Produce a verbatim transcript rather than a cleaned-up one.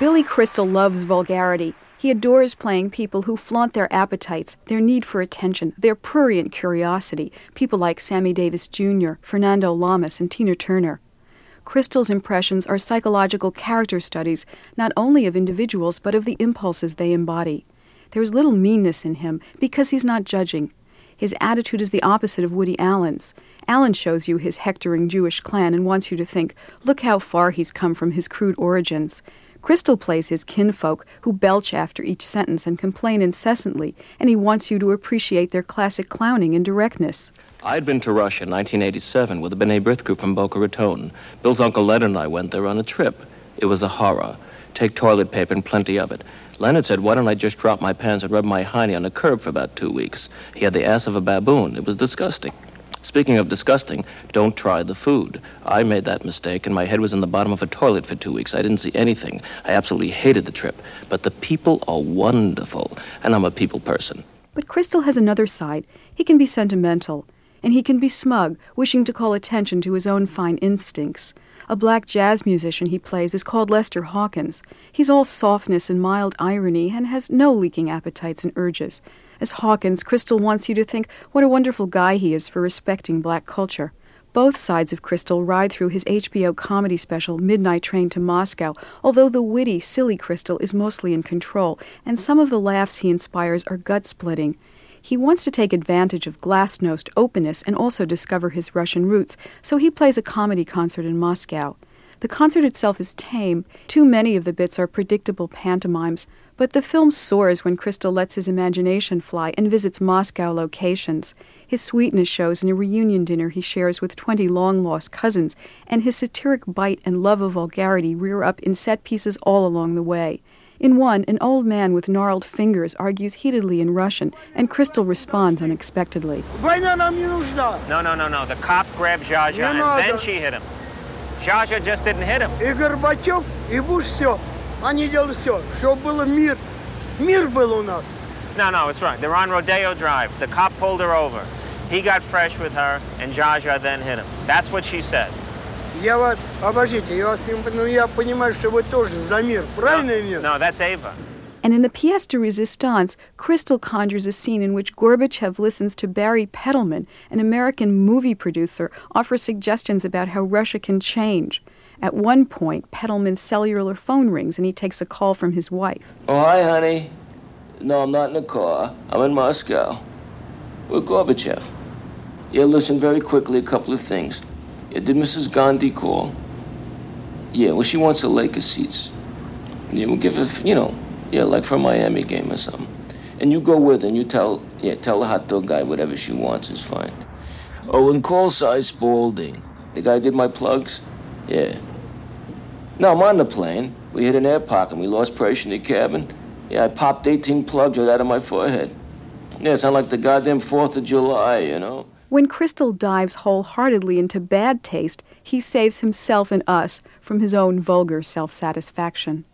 Billy Crystal loves vulgarity. He adores playing people who flaunt their appetites, their need for attention, their prurient curiosity, people like Sammy Davis Junior, Fernando Lamas, and Tina Turner. Crystal's impressions are psychological character studies, not only of individuals, but of the impulses they embody. There's little meanness in him, because he's not judging. His attitude is the opposite of Woody Allen's. Allen shows you his hectoring Jewish clan and wants you to think, look how far he's come from his crude origins. Crystal plays his kinfolk, who belch after each sentence and complain incessantly, and he wants you to appreciate their classic clowning and directness. I'd been to Russia in nineteen eighty-seven with a B'nai B'rith group from Boca Raton. Bill's Uncle Leonard and I went there on a trip. It was a horror. Take toilet paper and plenty of it. Leonard said, why don't I just drop my pants and rub my hiney on a curb for about two weeks? He had the ass of a baboon. It was disgusting. Speaking of disgusting, don't try the food. I made that mistake, and my head was in the bottom of a toilet for two weeks. I didn't see anything. I absolutely hated the trip. But the people are wonderful, and I'm a people person. But Crystal has another side. He can be sentimental, and he can be smug, wishing to call attention to his own fine instincts. A black jazz musician he plays is called Lester Hawkins. He's all softness and mild irony and has no leaking appetites and urges. As Hawkins, Crystal wants you to think what a wonderful guy he is for respecting black culture. Both sides of Crystal ride through his H B O comedy special, Midnight Train to Moscow, although the witty, silly Crystal is mostly in control, and some of the laughs he inspires are gut-splitting. He wants to take advantage of glasnost openness and also discover his Russian roots, so he plays a comedy concert in Moscow. The concert itself is tame. Too many of the bits are predictable pantomimes, but the film soars when Crystal lets his imagination fly and visits Moscow locations. His sweetness shows in a reunion dinner he shares with twenty long-lost cousins, and his satiric bite and love of vulgarity rear up in set pieces all along the way. In one, an old man with gnarled fingers argues heatedly in Russian, and Crystal responds unexpectedly. No, no, no, no. The cop grabbed Zsa Zsa, and then she hit him. Zsa Zsa just didn't hit him. И Горбачев, и Буш, все. Они делали все, чтобы был мир. Мир был у нас. No, no, it's right. They're on Rodeo Drive. The cop pulled her over. He got fresh with her, and Zsa Zsa then hit him. That's what she said. Я вас, обождите, я вас, ну, я понимаю, что вы тоже за мир, правильно или нет? No, that's Ava. And in the pièce de résistance, Crystal conjures a scene in which Gorbachev listens to Barry Pettleman, an American movie producer, offer suggestions about how Russia can change. At one point, Pettleman's cellular phone rings and he takes a call from his wife. Oh, hi, honey. No, I'm not in the car. I'm in Moscow. With Gorbachev. Yeah, listen, very quickly, a couple of things. Yeah, did Missus Gandhi call? Yeah, well, she wants the Lakers seats. Yeah, we'll give her, you know, yeah, like for a Miami game or something. And you go with her and you tell, yeah, tell the hot dog guy whatever she wants is fine. Oh, and call Cy Spalding. The guy did my plugs? Yeah. No, I'm on the plane. We hit an air pocket and we lost pressure in the cabin. Yeah, I popped eighteen plugs right out of my forehead. Yeah, it sounded like the goddamn fourth of July, you know? When Crystal dives wholeheartedly into bad taste, he saves himself and us from his own vulgar self-satisfaction.